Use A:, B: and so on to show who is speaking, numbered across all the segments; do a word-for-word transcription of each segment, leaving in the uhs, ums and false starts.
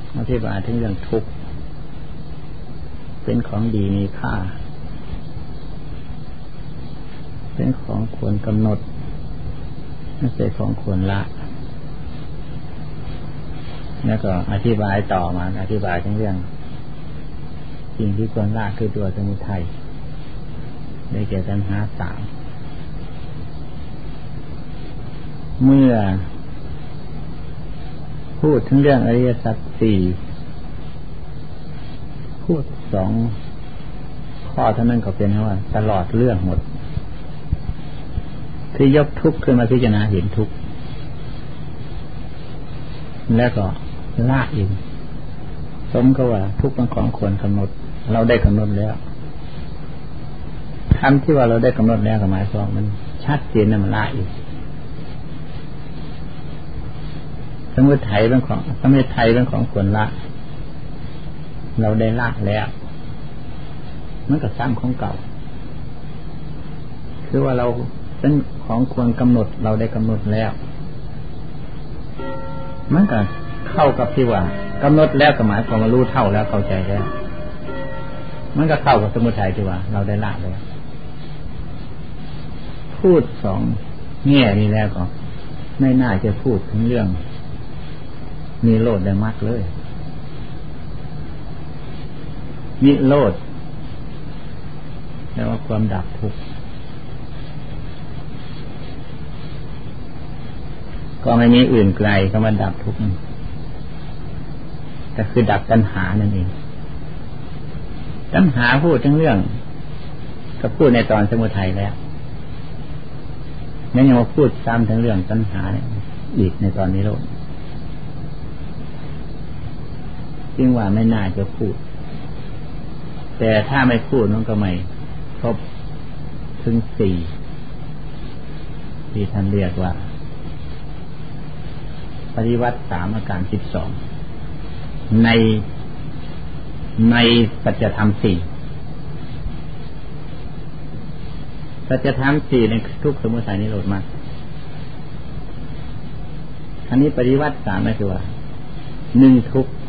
A: อธิบายถึงเรื่องทุกข์เป็นของดีมีค่าเป็นของควรกำหนดไม่ใช่ของควรละแล้วก็อธิบายต่อมาอธิบายถึงเรื่องสิ่งที่ควรละคือตัวสมุทัยได้แก่ตัณหาสามเมื่อพูดถึงเรื่องอริยสัจสี่พูดสองข้อเท่านั้นก็เป็นว่าตลอดเรื่องหมดที่ยกทุกข์ขึ้นมาพิจารณาเห็นทุกข์แล้วก็ละเองสมก็ว่าทุกข์เป็นของควรกำหนดเราได้กำหนดแล้วคำที่ว่าเราได้กำหนดแล้วก็หมายความมันชัดเจนนะมันละอีกสมุทัยเรื่องของสมุทัยเรื่องของควรละเราได้ละแล้วมันก็ซ้ำของเก่าคือว่าเราเป็นของควรกำหนดเราได้กำหนดแล้วมันก็เข้ากับที่ว่ากำหนดแล้วก็หมายความว่ารู้เท่าแล้วเข้าใจแล้วมันก็เข้ากับสมุทัยที่ว่าเราได้ละแล้วพูดสองแง่นี้แล้วก็ไม่น่าจะพูดถึงเรื่องนิโรธได้มากเลยนิโรธแปลว่าความดับทุกข์ก็ไม่มีอื่นไกลคำว่าดับทุกข์ก็คือดับตัณหานั่นเองตัณหาพูดถึงเรื่องก็พูดในตอนสมุทัยแล้วงั้นยังมาพูดซ้ำถึงเรื่องตัณหาอีกในตอนนิโรธจึงว่าไม่น่าจะพูดแต่ถ้าไม่พูดมันก็ไม่ครบถึงสี่ที่ท่านเรียกว่าปฏิวัติสามอาการสิบสองในในสัจธรรมสี่สัจธรรมสี่ในทุกสมุทัยนิโรธมรรคอันนี้ปฏิวัติสามก็คือว่าหนึ่งทุกข์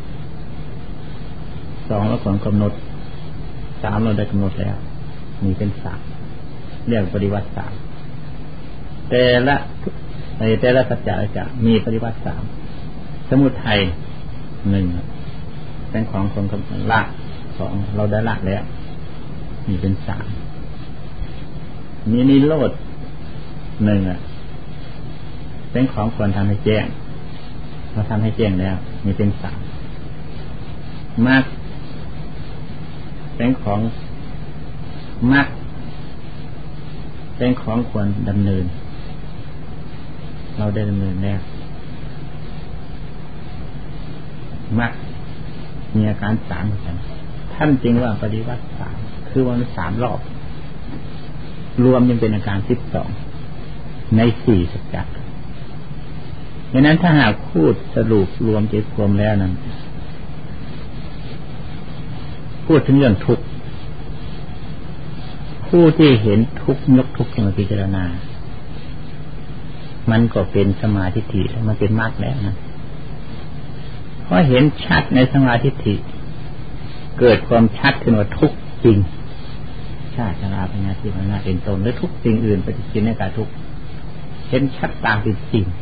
A: สองเราความกำหนดสามเราได้กำหนดแล้วมีเป็นสามเรียกปฏิวัติสามแต่ละในแต่ละสัจจะจะมีปฏิวัติสามสมุทัยหนึ่งเป็นของคนกำหนดละสองเราได้ละแล้วมีเป็นสามมีนิโรธหนึ่งอ่ะเป็นของควรทำให้แจ้งเราทำให้แจ้งแล้วมีเป็นสามมรรคเป็นของมรรคเป็นของควรดำเนินเราได้ดำเนินแล้วมรรคมีอาการสามเหมือนกันท่านจริงว่าปฏิวัติสามคือวันสามรอบรวมยังเป็นอาการสิบสองในสี่สัจจะดังนั้นถ้าหากพูดสรุปรวมใจรวมแล้วนั้นพูดถึงเรื่องทุกข์ผู้ที่เห็นทุกข์ยกทุกข์มาพิจารณามันก็เป็นสมาธิทิแล้วมันเป็นมรรคแล้วนะเพราะเห็นชัดในสมาธิทิเกิดความชัดขึ้นว่าทุกข์จริงชาติชราปัญญาที่มันน่าเป็นตนหรือทุกสิ่งอื่นปฏิกิริยาในการทุกข์เห็นชัดตามเป็นจริง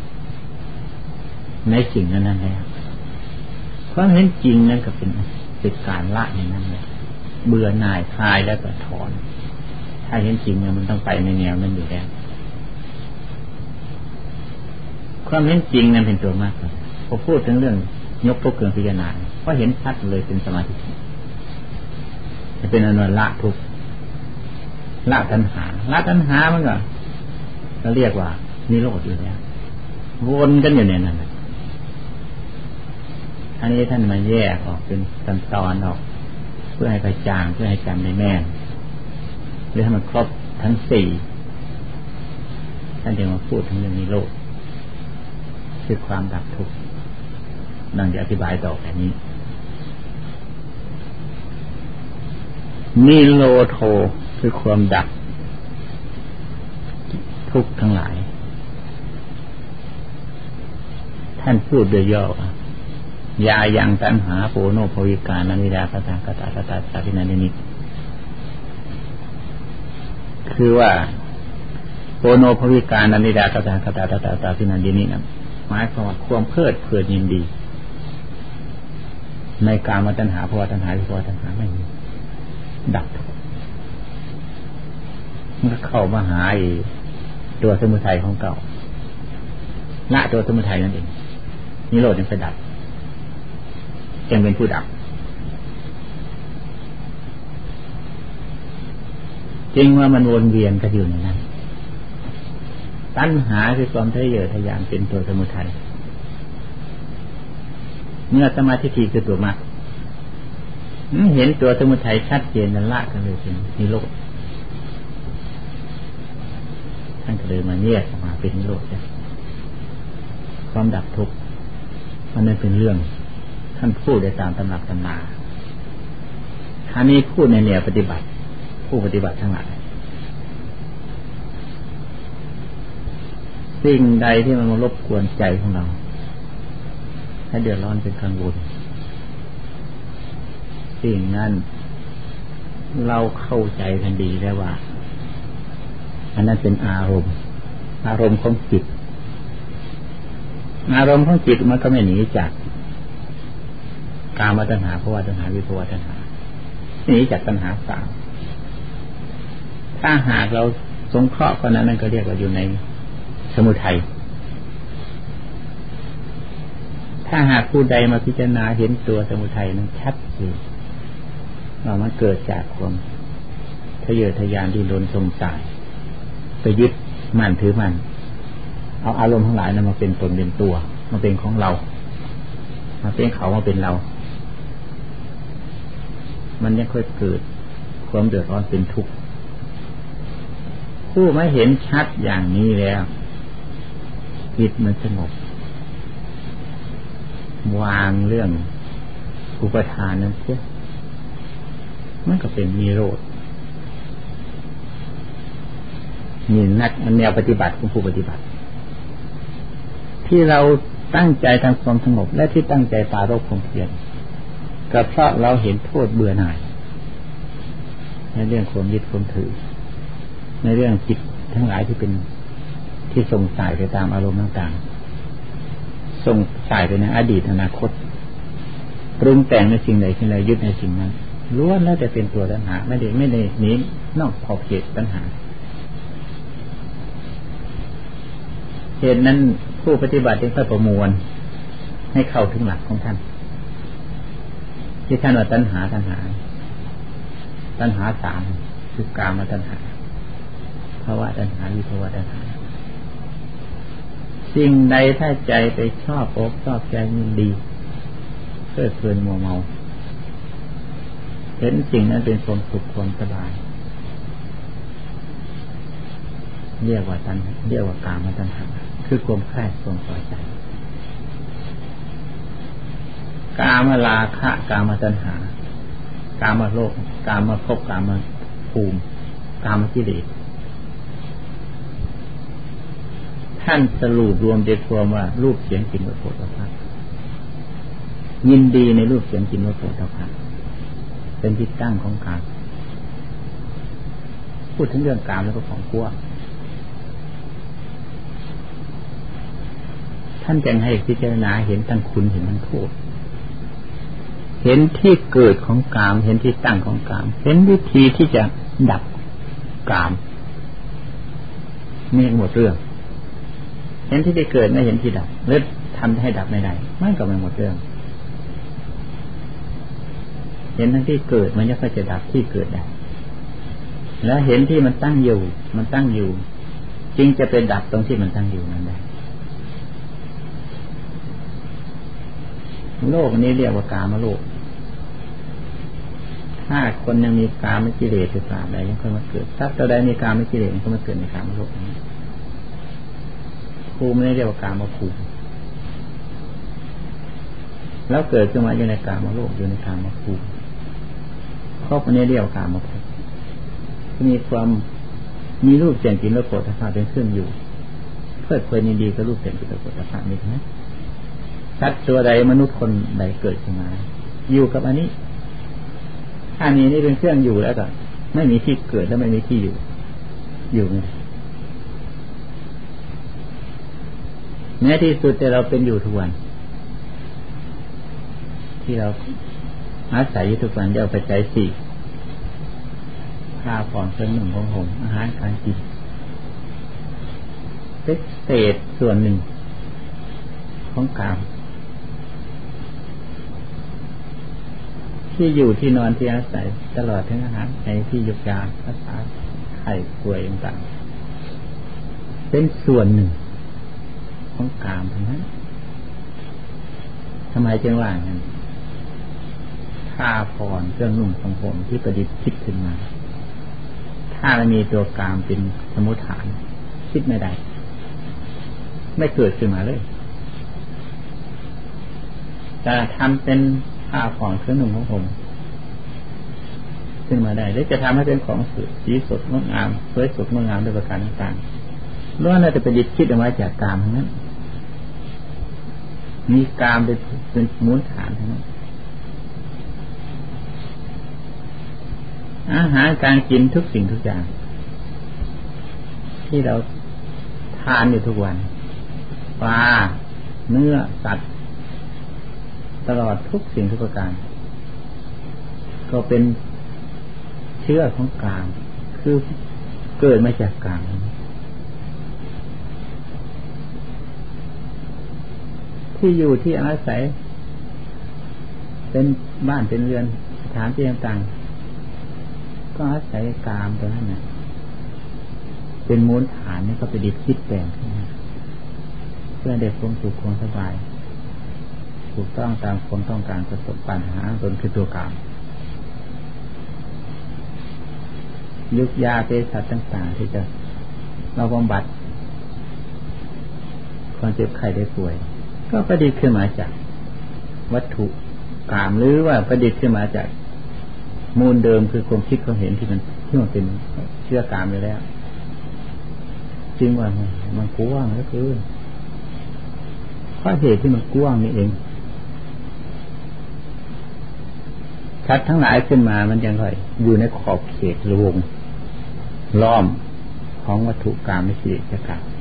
A: ในสิ่งนั้นนั่นแหละเพราะเห็นจริงนั่นก็เป็นเป็นการละอย่างนั้นเลยเบื่อหน่ายคลายแล้วก็ถอนถ้าเห็นจริงเนี่ยมันต้องไปในแนวนั้นอยู่แล้วความเห็นจริงนั้นเป็นตัวมากเลยพอพูดถึงเรื่องยกทุกข์เกินพิจารณาก็เห็นชัดเลยเป็นสมาธิจะเป็นอนุละทุกข์ละตัณหาละตัณหามันก็เราเรียกว่านิโรธอยู่แล้ววนกันอยู่ในนั้นอันนี้ท่านมาแยกออกเป็นตอนตอนออกเพื่อให้กระจ่างเพื่อให้จำได้แม่นหรือให้มันครบทั้งสี่ท่านจึงมาพูดถึงเรื่องนิโรธคือความดับทุกข์ดังจะอธิบายต่อไปนี้นิโรโธคือความดับทุกข์ทั้งหลายท่านพูดโดยย่อยายังตัณหาโปโนภวิกานันนิดาคตากตาตตาสาธินันนิกคือว่าโปโนภวิกานันนิดาคตากตาตตาสาธินันนิกนั้นหมายความว่าความเพลิดเพลินยินดีในกามตัณหาภวตัณหาวิภวตัณหาไม่มีดับมันก็เข้ามาหาตัวสมุทัยของเก่าละตัวสมุทัยนั่นเองนิโรธยังไปดับยังเป็นผู้ดับจริงว่ามันวนเวียนกันอยู่ในนั้นตัณหาคือความทะเยอทะยานเป็นตัวสมุทัยเมื่อสมาธิทีคือตัวมรรคเห็นตัวสมุทัยชัดเจนนั่นละกันเลยเป็นนิโรธท่านก็เลยมาแยกออกมาเป็นนิโรธความดับทุกข์มันไม่เป็นเรื่องท่านพูดได้ตามตำรับตำราท่านี้พูดในแนวปฏิบัติผู้ปฏิบัติทั้งหลายสิ่งใดที่มันมารบกวนใจของเราให้เดือดร้อนเป็นกังวลสิ่งนั้นเราเข้าใจกันดีแล้วว่าอันนั้นเป็นอารมณ์อารมณ์ของจิตอารมณ์ของจิตมันก็ไม่หนีจากกามตัณหาภวตัณหาวิภวตัณหาหนีจากตัณหาสามถ้าหากเราสงเคราะห์คนนั้นนั่นก็เรียกว่าอยู่ในสมุทัยถ้าหากผู้ใดมาพิจารณาเห็นตัวสมุทัยนั้นชัดเจนว่ามันเกิดจากความทะเยอทะยานดิ้นรนสงสัยไปยึดมั่นถือมั่นเอาอารมณ์ทั้งหลายนั้นมาเป็นตนเป็นตัวมาเป็นของเรามาเป็นเขามาเป็นเรามันยังค่อยเกิดความเดือดร้อนเป็นทุกข์ผู้ไม่เห็นชัดอย่างนี้แล้วจิตมันสงบวางเรื่องอุปทานนั้นเสียมันก็เป็นนิโรธนี่นักแนวปฏิบัติของผู้ปฏิบัติที่เราตั้งใจทำความสงบและที่ตั้งใจปรารภความเพียรก็เพราะเราเห็นโทษเบื่อหน่ายในเรื่องความยึดความถือในเรื่องจิตทั้งหลายที่เป็นที่ส่งสายไปตามอารมณ์ต่างๆส่งสายไปในอดีตอนาคตปรุงแต่งในสิ่งใดสิ่งใดยึดในสิ่งนั้นล้วนแล้วแต่เป็นตัวตัณหาไม่ได้ไม่ได้หนีนอกขอบเขตตัณหาเหตุนั้นผู้ปฏิบัติจึงค่อยประมวลให้เข้าถึงหลักของท่านที่ท่านว่าตัณหาตัณหาตัณหาสามคือกามตัณหาภวตัณหาวิภวตัณหาสิ่งใดถ้าใจไปชอบอกชอบใจยินดีเพลิดเพลินมัวเมาเห็นสิ่งนั้นเป็นความสุขความสบายเรียกว่าตัณเรียกว่ากามตัณหาคือความใคร่ความพอใจกามราคะกามตัณหากามโลภกามภพกามภูมิกามกิเลสท่านสรุปรวมใจความว่ารูปเสียงกลิ่นรสโผฏฐัพพะยินดีในรูปเสียงกลิ่นรสโผฏฐัพพะเป็นที่ตั้งของกามพูดถึงเรื่องกามแล้วก็ของกลัวท่านจึงให้พิจารณาเห็นทั้งคุณเห็นทั้งโทษเห็นที่เกิดของกามเห็นที่ตั้งของกามเห็นวิธีที่จะดับกามนี่หมดเรื่องเห็นที่ได้เกิดไม่เห็นที่ดับหรือทำให้ดับไม่ได้ไม่ก็ไม่หมดเรื่องเห็นทั้งที่เกิดมันก็จะดับที่เกิดได้แล้วเห็นที่มันตั้งอยู่มันตั้งอยู่จึงจะไปดับตรงที่มันตั้งอยู่นั้นได้โลกนี้เรียกว่ากามโลกถ้าคนยังมีกามกิเลสอยู่ตราบใดยังค่อยมาเกิดถ้าตัวใดมีกามกิเลสมันก็มาเกิดในกามโลกนี้ภูมินี่เรียกว่ากามภูมิแล้วเกิดขึ้นมาอยู่ในกามโลกอยู่ในกามภูมิครอบอันนี้เรียกว่ากามภพที่มีความมีรูปเสียงกลิ่นรสโผฏฐัพพะเป็นเครื่องอยู่เพลิดเพลินยินดีกับรูปเสียงกลิ่นรสโผฏฐัพพะนี่นะสัตว์ตัวใดมนุษย์คนใดเกิดขึ้นมาอยู่กับอันนี้ถ้านี้นี่เป็นเครื่องอยู่แล้วก็ไม่มีที่เกิดและไม่มีที่อยู่อยู่ไงแม้ที่สุดแต่เราเป็นอยู่ทุกวันที่เราอาศัยอยู่ทุกวันเดี๋ยวปัจจัยสี่ผ้าผ่อนเครื่องหนึ่งของผมอาหารการกินเป็นเศษส่วนหนึ่งของกามที่อยู่ที่นอนที่อาศัยตลอดทั้งอาหารในที่ยุกยารักษาไข้ป่วยต่างๆเป็นส่วนหนึ่งของกามทั้งนั้นทำไมจึงว่าอย่างนั้นผ้าผ่อนเครื่องนุ่งของผมที่ประดิษฐ์คิดขึ้นมาถ้าไม่มีตัวกามเป็นสมุฏฐานคิดไม่ได้ไม่เกิดขึ้นมาเลยแต่ทำเป็นผ้าผ่อนเครื่องนุ่งของผมขึ้นมาได้หรือจะทำให้เป็นของสีสดงดงามสวยสดงดงามด้วยประการต่างๆล้วนแล้วแต่ประดิษฐ์คิดออกมาจากกามทั้งนั้นมีกามเป็นเป็นมูลฐานทั้งนั้นอาหารการกินทุกสิ่งทุกอย่างที่เราทานอยู่ทุกวันปลาเนื้อสัตว์ตลอดทุกสิ่งทุกประการก็เป็นเชื้อของกามคือเกิดมาจากกามที่อยู่ที่อาศัยเป็นบ้านเป็นเรือนสถานที่ต่างๆก็อาศัยกามตัวนั้นนะเป็นมูลฐานนี่ก็ไปดิบคิดแต่งขึ้นมาเพื่อได้ความสุขความสบายถูกต้องตามความต้องการประสบปัญหาตนคือตัวกามยุกยาเภสัชต่างๆที่จะเราบำบัดความเจ็บไข้ได้ป่วยก็ประดิษฐ์ขึ้นมาจากวัตถุกามหรือว่าประดิษฐ์ขึ้นมาจากมูลเดิมคือความคิดความเห็นที่มันที่มันเป็นเชื่อกามอยู่แล้วจริงว่ามันมันกว้างเหลือเกินเพราะเหตุที่มันกว้างนี่เองชัดทั้งหลายขึ้นมามันยังไงอยู่ในขอบเขตหรือวงล้อมของวัตถุกามไม่สิจะกล่าว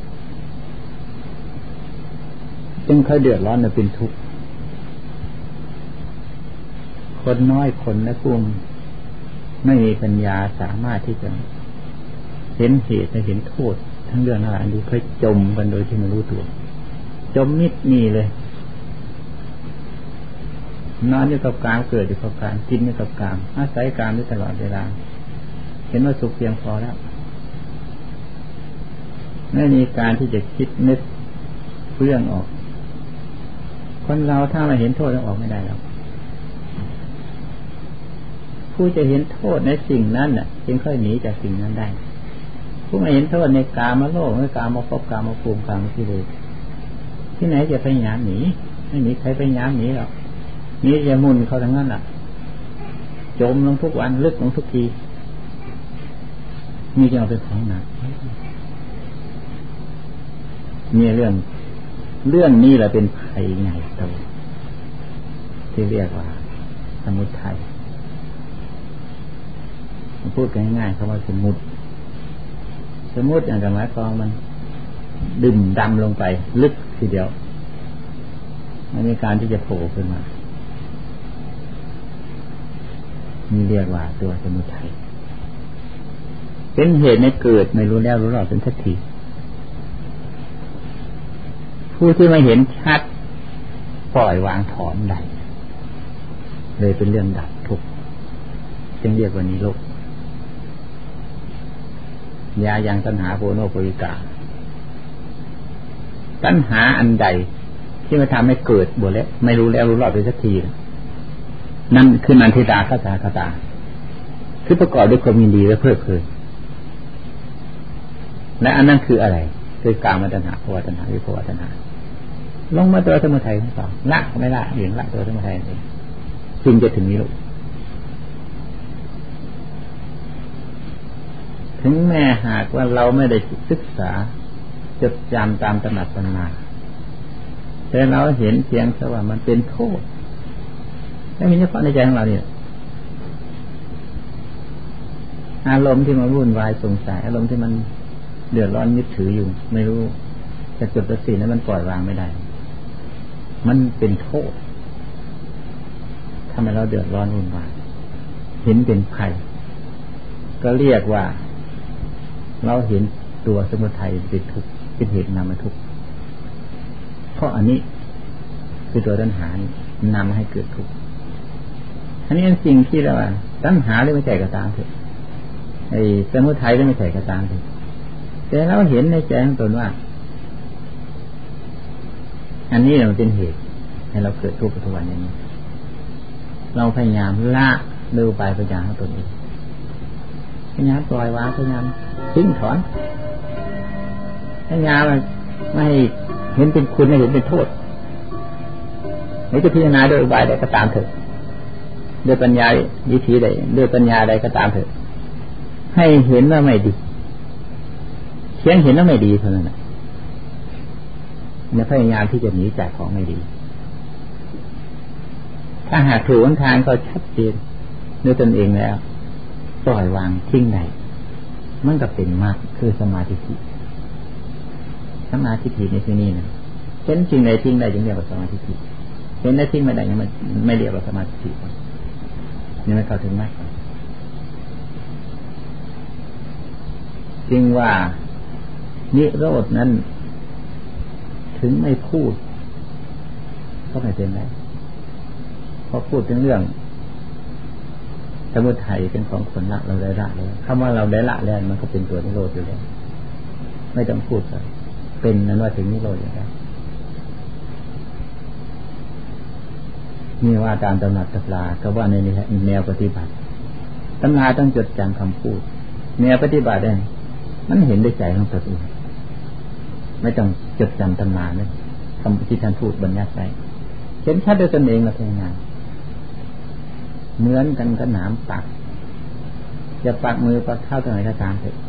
A: จึงเขาเดือดร้อนและเป็นทุกข์คนน้อยคนและกลุ่มไม่มีปัญญาสามารถที่จะเห็นเหตุและเห็นโทษทั้งเรื่องทั้งหลายนี้เคยจมกันโดยที่ไม่รู้ตัวจมมิดนี่เลยนอนอยู่กับกามเกิดอยู่กับกามกินอยู่กับกามอาศัยกามอยู่ตลอดเวลาเห็นว่าสุขเพียงพอแล้วไม่มีการที่จะคิดนึกเรื่องออกคนเราถ้าไม่เห็นโทษจะออกไม่ได้หรอกผู้จะเห็นโทษในสิ่งนั้นน่ะจึงค่อยหนีจากสิ่งนั้นได้ผู้ไม่เห็นโทษในกามโลกในกามภพกามภูมิกามที่เลยที่ไหนจะพยายามหนีไม่หนีใครพยายามหนีหรอกนี่จะมุ่นเขาทั้งนั้นล่ะจมลงทุกวันลึกลงทุกทีมีจะเอาไปของหนักนี่เรื่องเรื่องนี้แหละเป็นภัยใหญ่โตที่เรียกว่าสมุทัยพูดง่ายๆคำว่าสมุติสมุติอย่างกับหมายความมันดื่มดำลงไปลึกทีเดียวไม่มีการที่จะโผล่ขึ้นมานี่เรียกว่าตัวสมุทัยเป็นเหตุในเกิดไม่รู้แล้วรู้รอดเป็นทันทีผู้ที่ไม่เห็นชัดปล่อยวางถอนได้เลยเป็นเรื่องดับทุกข์จึงเรียกว่านิโรธยายังตัณหาโพโนโพวิกาตัณหาอันใดที่มาทำให้เกิดบวแล้วไม่รู้แล้วรู้รอดไปสักทีนั่นคือนันทิตาคตาคตาคือประกอบด้วยความยินดีและเพลิดเพลินและอันนั้นคืออะไรคือกามตัณหาภวตัณหาวิภวตัณหาลงมาตัวสมุทัยทั้งสองละไม่ละเห็นละตัวสมุทัยเองจึงจะถึงนิโรธถึงแม้หากว่าเราไม่ได้ศึกษาจดจำตามตำหนักตำนาแต่เราเห็นเพียงแต่ว่ามันเป็นโทษไม่มีเฉพาะในใจของเราเนี่ยอารมณ์ที่มันวุ่นวายสงสัยอารมณ์ที่มันเดือดร้อนยึดถืออยู่ไม่รู้จะจุดประสิทธิ์นั้นมันปล่อยวางไม่ได้มันเป็นโทษทำให้เราเดือดร้อนวุ่นวายเห็นเป็นภัยก็เรียกว่าเราเห็นตัวสมุทัยเป็นทุกข์เป็นเหตุนำมาทุกข์เพราะอันนี้คือตัวตัณหานำให้เกิดทุกข์อันนี้เป็นสิ่งที่เราว่าตัณหาหรือไม่ใช่ก็ตามเถอะไอ้สมุทัยหรือไม่ใช่ก็ตามเถอะแต่เราเห็นในใจของตนว่าอันนี้มันเป็นเหตุให้เราเกิดทุกข์ทุกวันอย่างนี้เราพยายามละเร็วไปพยายามของตนเองพยายามปล่อยวางพยายามทิ้งถอนพยายามไม่ให้เห็นเป็นคุณไม่เห็นเป็นโทษไม่จะพิจารณาโดยอุบายใดก็ตามเถอะด้วยปัญญาวิธีใดด้วยปัญญาใดก็ตามเถอะให้เห็นว่าไม่ดีเพียงเห็นว่าไม่ดีเท่านั้นเนี่ยพยายามที่จะหนีจากของไม่ดีถ้าหากถูกทางก็ชัดเจนด้วยตนเองแล้วปล่อยวางทิ้งได้มันก็เป็นมรรคคือสมาธิสมาธิในที่นี้นะเห็นจริงใดทิ้งได้จึงเรียกว่าสมาธิเห็นได้ทิ้งไม่ได้ยังไม่ไม่เรียกว่าสมาธินี่ไม่เข้าถึงมรรคจึงว่านิโรธนั้นถึงไม่พูดก็ไม่เป็นไรพอพูดถึงเรื่องสมุทัยเป็นของคนละเราได้ละแล้วคำว่าเราได้ละแล้วมันก็เป็นตัวนิโรธอยู่แล้วไม่ต้องพูดเลยเป็นนั้นว่าถึงนิโรธอยู่แล้วนี่ว่าตามตำหนักตำราก็ว่าในแนวปฏิบัติตำราต้องจดจำคำพูดแนวปฏิบัติได้มันเห็นด้วยใจของตัวเองไม่ต้องจดจำตำราเนี่ยคำที่ท่านพูดบัญญัติไว้เห็นชัดด้วยตนเองมาทำงานเหมือนกันกับหนามปักจะปักมือปักเท้าตรงไหนก็ตามเถอะ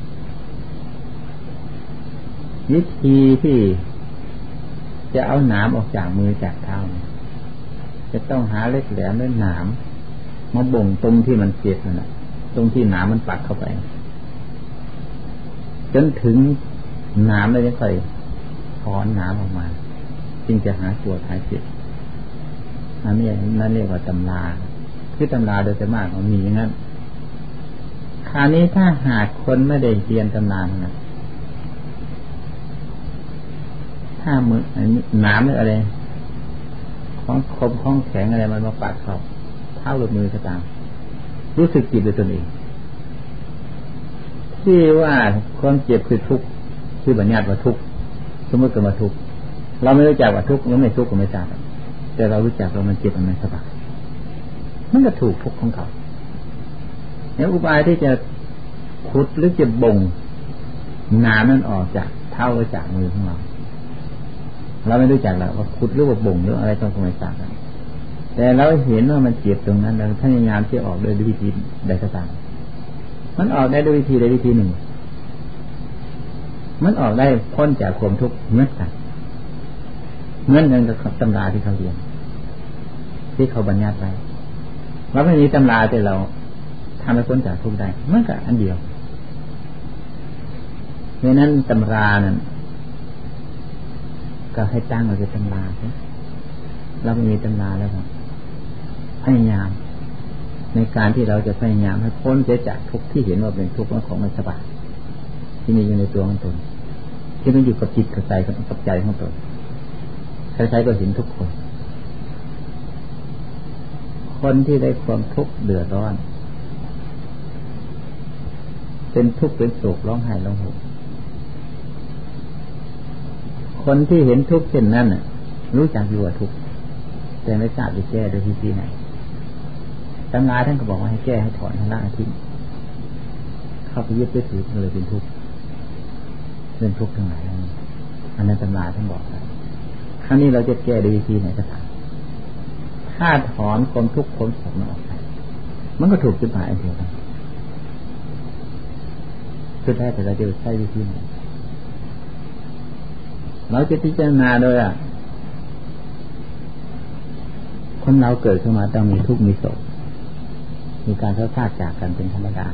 A: วิธีที่จะเอาหนามออกจากมือจากเท้าจะต้องหาเล็กแหลมด้วยหนามมาบ่งตรงที่มันเจ็บนั่นแหละตรงที่หนามมันปักเข้าไปจนถึงหนามเลยจะค่อยถอนหนามออกมาจึงจะหาตัวหายเจ็บอันนี้นั่นเรียกว่าตำราคือตำราโดยส่วนมากมันมีอย่างนั้นคราวนี้ถ้าหากคนไม่ได้เรียนตำรานะถ้ามือหนามหรืออะไรของคมของแข็งอะไรมันมาปักเข้าเท้าหรือมือก็ตามรู้สึกจิตโดยตนเองที่ว่าความเจ็บคือทุกข์ที่บัญญัติว่าทุกข์สมมติก็มาทุกข์เราไม่รู้จักว่าทุกข์หรือไม่ทุกข์ก็ไม่ทราบแต่เรารู้จักว่ามันเจ็บมันไม่สบายมันก็ถูกทุกข์ของเขาแล้วอุบายที่จะขุดหรือจะบ่งน้ำนั้นออกจากเท้าหรือจากมือของเราเราไม่รู้จักหรอกว่าขุดหรือว่าบ่งหรืออะไรต้องไม่ทราบแต่เราเห็นว่ามันเจ็บตรงนั้นเราพยายามที่ออกโดยวิธีใดก็ตามมันออกได้ด้วยวิธีใดวิธีหนึ่งมันออกได้พ้นจากความทุกข์เหมือนกันเหมือนกันกับตำราที่เขาเรียนที่เขาบัญญัติไว้เราไม่มีตำราแต่เราทำให้พ้นจากทุกข์ได้เหมือนกับอันเดียวเพราะนั้นตำรานั้นก็ให้ตั้งเอาเป็นตำราเราไม่มีตำราแล้วครับพยายามในการที่เราจะพยายามให้พ้นจากทุกข์ที่เห็นว่าเป็นทุกข์ของไม่สบายที่มีอยู่ในตัวของตนที่มันอยู่กับจิตกับใจกับใจของตนใครๆก็เห็นทุกคนคนที่ได้ความทุกข์เดือดร้อนเป็นทุกข์เป็นโศกร้องไห้ร้องโหยคนที่เห็นทุกข์เช่นนั้นน่ะรู้จักอยู่ว่าทุกข์แต่ไม่ทราบจะแก้ด้วยวิธีไหนตำราท่านก็บอกว่าให้แก้ให้ถอนให้ละทิ้งเข้าไปยึดไปถือเลยเป็นทุกข์เป็นทุกข์ทั้งหลายอันนั้นตำราท่านบอกครั้งนี้เราจะแก้ด้วยวิธีไหนก็ตามถ้าถอนความทุกข์ความโศกมันออกไปมันก็ถูกจุดหมายเดียวกันสุดท้ายแต่เราจะใช้วิธีไหนเราจะพิจารณาโดยอ่ะคนเราเกิดขึ้นมาต้องมีทุกข์มีโศกมีการพัดพรากจากกันเป็นธรรมดา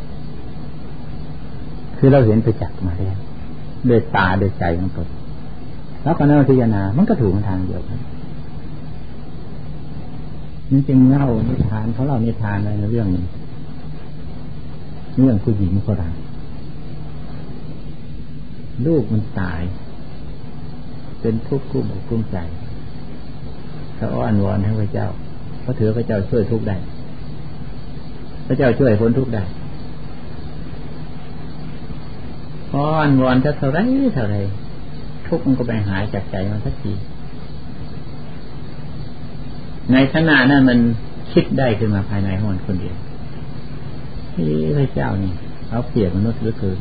A: คือเราเห็นไปจักมาแล้วด้วยตาด้วยใจของตนแล้วก็นั่งพิจารณามันก็ถูกทางเดียวกันนี่จึงเล่านิทานเขาเล่านิทานอะไรในเรื่องนี้เรื่องผู้หญิงคนนั้นลูกมันตายเป็นทุกข์กุ้มอกกุ้มใจเขาอ้อนวอนให้พระเจ้าเพราะถือพระเจ้าช่วยทุกข์ได้พระเจ้าช่วยพ้นทุกข์ได้อ้อนวอนจะเท่าไรเท่าไรทุกข์มันก็ไปหายจากใจมันสักทีในขณะนั้นมันคิดได้ขึ้นมาภายในของมันคนเดียวที่พระเจ้านี่เอาเปรียบมนุษย์เหลือเกิน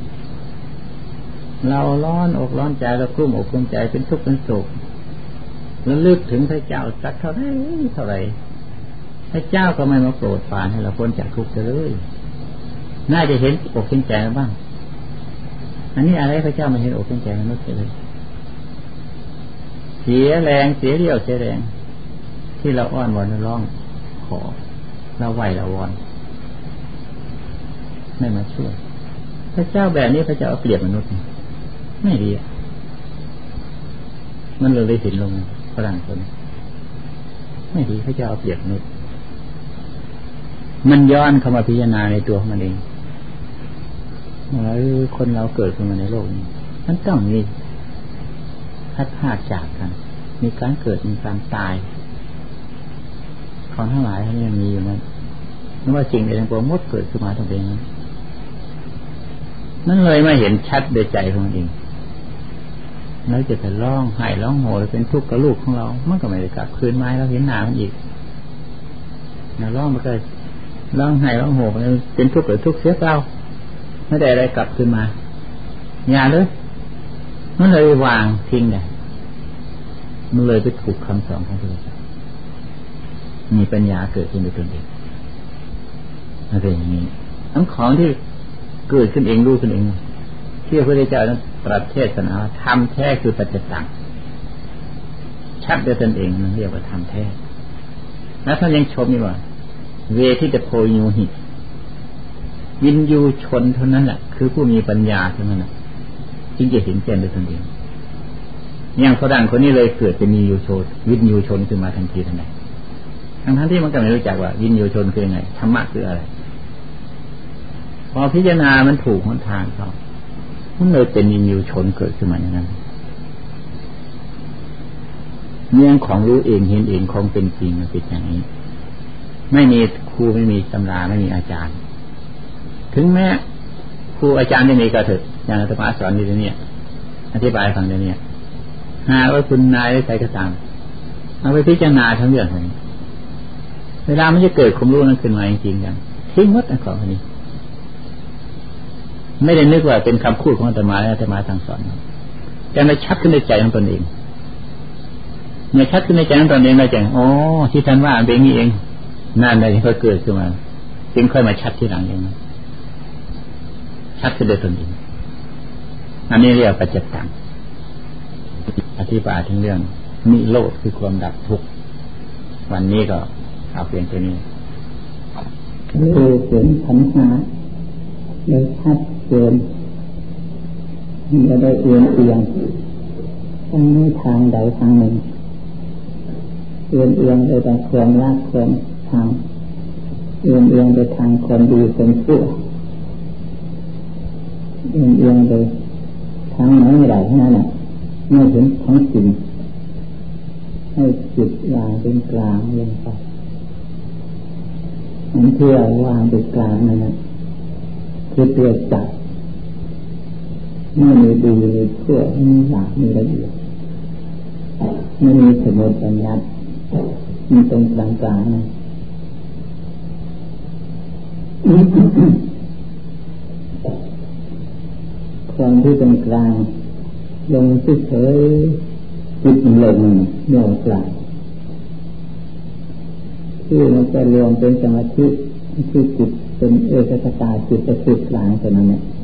A: เราร้อนอกร้อนใจเรากลุ้มอกกลุ้มใจเป็นทุกข์เป็นโศกแล้วลึกถึงพระเจ้าสักเท่าไรเท่าไรพระเจ้าก็ไม่มาโปรดปรานให้เราพ้นจากทุกข์เลยน่าจะเห็นอกเห็นใจบ้างอันนี้อะไรพระเจ้าไม่เห็นอกเห็นใจมนุษย์เลยเสียแรงเสียเรี่ยวเสียแรงที่เราอ้อนวอนร้องขอเราไหวเราวอนไม่มาช่วยพระเจ้าแบบนี้พระเจ้าเอาเปรียบมนุษย์ไม่ดีมันเลยได้สินลงฝรั่งคนไม่ดีพระเจ้าเอาเปรียบมนุษย์มันย้อนเข้ามาพิจารณาในตัวของมันเองแล้วคนเราเกิดขึ้นมาในโลกนี้มันต้องมีพัดพรากจากกันมีการเกิดมีการตายของทั้งหลายทั้งนี้มีอยู่นั้นไม่ว่าสิ่งใดทั้งปวงมดเกิดขึ้นมาทั้งเป็นนั้นนั่นเลยมาเห็นชัดโดยใจของมันเองแล้วจะไปร้องไห้ร้องโหยเป็นทุกข์กับลูกของเรามันก็ไม่ได้กลับคืนมาเราเห็นหน้ามันอีกนะร้องมันก็ร้องไห้ร้องโหยเป็นทุกข์หรือทุกข์เสียเปล่าไม่ได้อะไรกลับคืนมาอย่าเลยมันเลยวางทิ้งเลยมันเลยไปถูกคำสอนของพระพุทธเจ้ามีปัญญาเกิดขึ้นในตนเองมันเป็นอย่างนี้ทั้งของที่เกิดขึ้นเองรู้ขึ้นเองที่พระพุทธเจ้านั้นตรัสเทศนาธรรมแท้คือปัจจตังชัดด้วยตนเองมันเรียกว่าธรรมแท้แล้วท่านยังชมอีกว่าเวทิตโพยูหิวินยูชนเท่านั้นแหละคือผู้มีปัญญาเท่านั้นแหละจึงจะเห็นแจ้งด้วยตนเองอย่างฝรั่งคนนี้เลยเกิดเป็นมียูชนวินยูชนขึ้นมาทันทีทันใดทั้งทั้งที่มันก็ไม่รู้จักว่าวินยูชนคือไงธรรมะคืออะไรพอพิจารณามันถูกหนทางเขามันเลยเป็นวินยูชนเกิดขึ้นมาอย่างนั้นเรื่องของรู้เองเห็นเองของเป็นจริงมันเป็นอย่างนี้ไม่มีครูไม่มีตำราไม่มีอาจารย์ถึงแม้ครูอาจารย์จะมีก็เถิดอย่างอาตมาสอนอยู่เนี่ยอธิบายฟังเดี๋ยวนี้หาว่าคุณนายได้ใช้ก็ตามเอาไปพิจารณาทั้งเรื่องนี้เวลามันจะเกิดความรู้นั้นขึ้นมาจริงๆอย่างทิ้งหมดอันของนี้ไม่ได้นึกว่าเป็นคำพูดของอาตมาและอาตมาสั่งสอนแต่มันชัดขึ้นในใจของตนเองเมื่อชัดขึ้นในใจของตนเองเราจะอ๋อที่ท่านว่าเป็นอย่างนี้เองนั่นเลยที่เขาเกิดขึ้นมาจึงค่อยมาชัดที่หลังเองชัดขึ้นโดยตนเองอันนี้เรียกปัจจตังอธิบายถึงเรื่องนิโรธคือความดับทุกข์วันนี้ก็เอาเพียงแค่นี้
B: คือเห็นปัญหาโดยชัดเจนไม่ได้เอียงเอียงทั้งนี้ทางใดทางหนึ่งเอียงเอียงโดยทางความรักความทางเอียงเอียงโดยทางความดีความชั่วเอียงเอียงโดยทางไหนไม่ได้ทั้งนั้นน่ะไม่เห็นทั้งจริงให้จิตวางเป็นกลางลงไปนั่นเพื่อวางเป็นกลางนั่นนะคือตัวจับไม่มีดีมีชั่วไม่มีหยาบมีละเอียดไม่มีสมมติปัญญามีตรงกลางกลางนะความที่เป็นกลางลงเฉยๆจิตลงโยกกลางที่มันจะรวมเป็นสมาธิที่จิตเป็นเอกคตาจิตจะจิตกลางตัวนั้นเนี่ย